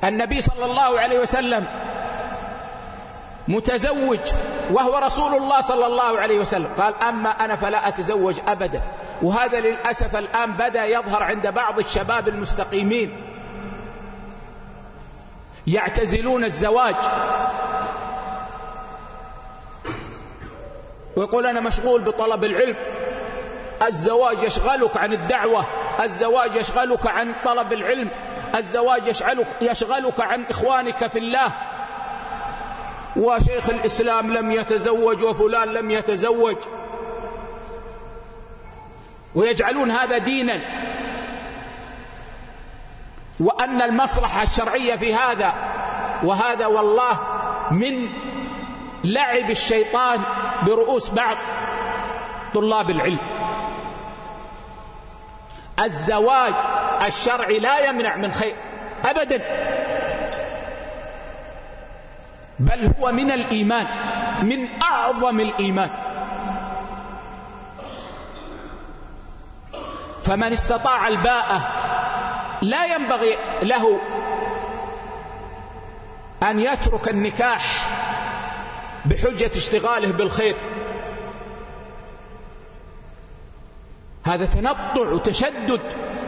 النبي صلى الله عليه وسلم متزوج وهو رسول الله صلى الله عليه وسلم، قال أما أنا فلا أتزوج أبدا. وهذا للأسف الآن بدأ يظهر عند بعض الشباب المستقيمين، يعتزلون الزواج ويقول أنا مشغول بطلب العلم. الزواج يشغلك عن الدعوة، الزواج يشغلك عن طلب العلم، الزواج يشغلك عن إخوانك في الله. وشيخ الإسلام لم يتزوج وفلان لم يتزوج، ويجعلون هذا دينا، وأن المصلحة الشرعية في هذا. وهذا والله من لعب الشيطان برؤوس بعض طلاب العلم. الزواج الشرعي لا يمنع من خير أبدا، بل هو من الإيمان، من أعظم الإيمان. فمن استطاع الباءة لا ينبغي له أن يترك النكاح بحجة اشتغاله بالخير. هذا تنطع وتشدد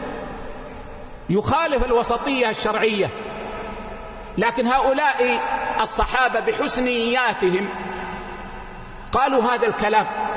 يخالف الوسطية الشرعية. لكن هؤلاء الصحابة بحسن نياتهم قالوا هذا الكلام،